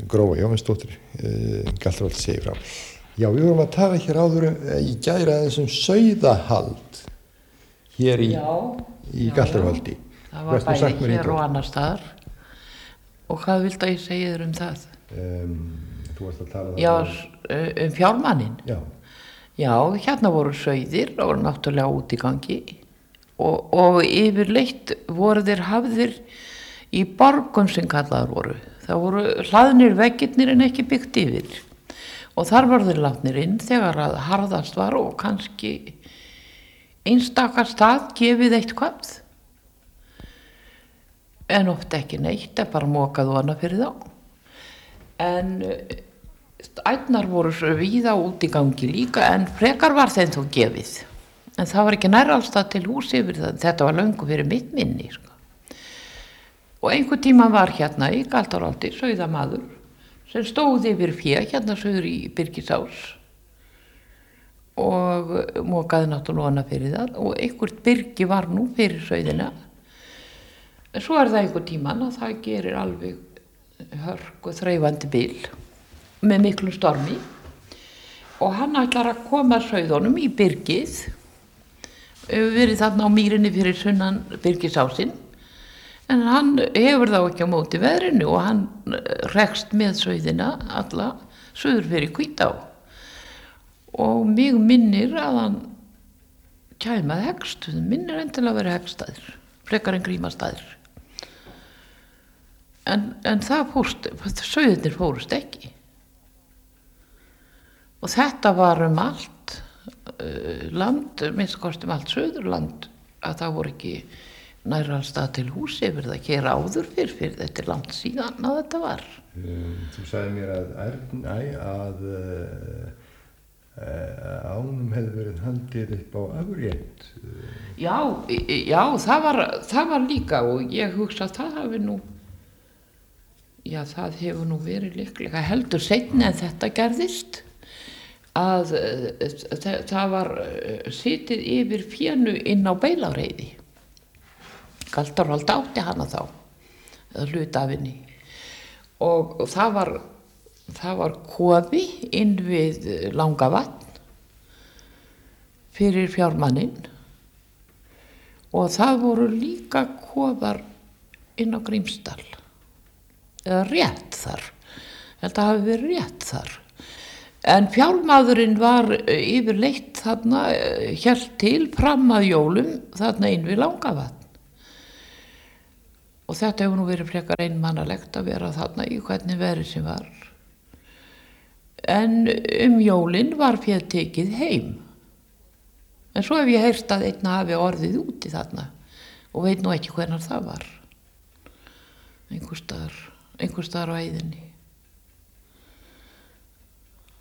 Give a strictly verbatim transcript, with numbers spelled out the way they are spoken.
Gróa Jóhannsdóttir, uh, Galtarholt segir frá. Já, við vorum að tala hér áður í gæra þessum sauðahald hér í, í Galtarholti. Það var bæði hér og annar staðar. Og hvað viltu að ég segja þér um það? Um, þú varst að tala um... Já, um fjármanninn. Já. Já, hérna voru sauðir og voru náttúrulega út í gangi og, og yfirleitt voru þeir hafðir í borgum sem kallaðar voru. Það voru hlaðnir veggirnir en ekki byggt yfir. Og þar voru þeir látnir inn þegar að harðast var og kannski einstakar stað gefið eitthvað. En oft ekki neitt, er bara mokað og annað fyrir þá. En ætnar voru svo víða út í gangi líka, en frekar var þeim þó gefið. En það var ekki nær allstað til hús yfir það, þetta var löngu fyrir mitt minni. Sko. Og einhver tíma var hérna í Galtarholti sauðamaður sem stóð yfir fjö, hérna sögur í Byrgisás og mokaði náttúrulega annað fyrir það og einhvert byrgi var nú fyrir sauðina. Svo er það einhver tíman að það gerir alveg hörku þreifandi bil með miklum stormi og hann ætlar að koma sauðunum í byrgið, verið þarna á mýrinni fyrir sunnan Byrgisásinn, en hann hefur þá ekki á móti veðrinu og hann rekst með sauðina alla suður fyrir Hvítá og mig minnir að hann kæmaði hegstuð, minnir endilega að vera hegstaðir, frekar en grímastaðir. En, en það fórst, sauðirnir fórust ekki. Og þetta var um allt uh, land, minnst kosti um allt Suðurland, að það voru ekki nærra stað til hús yfir það hér áður fyrir, fyrir þetta er langt síðan að þetta var. Um, þú sagði mér að Ernæ að uh, uh, ánum hefði verið handið upp á Afrétt. Já, já það, var, það var líka og ég hugsa að það hafi nú Já, það hefur nú verið líklega heldur seinni en þetta gerðist að það var sitið yfir fénu inn á Beiláreiði. Galtarholt átti hana þá, eða hluta af henni. Og það var, það var kofi inn við Langavatn fyrir fjármanninn og það voru líka kofar inn á Grímsdal. Eða rétt þar, þetta hafi verið rétt þar. En fjármaðurinn var yfirleitt þarna, hélt til fram að jólum þarna inn við Langavatn. Og þetta hefur nú verið frekar einmannalegt að vera þarna í hvernig veðrið sem var. En um jólin var féð tekið heim. En svo hef ég heyrt að einn hafi orðið úti þarna og veit nú ekki hvernig það var. Einhvers staðar. einhvers staðar á heiðinni.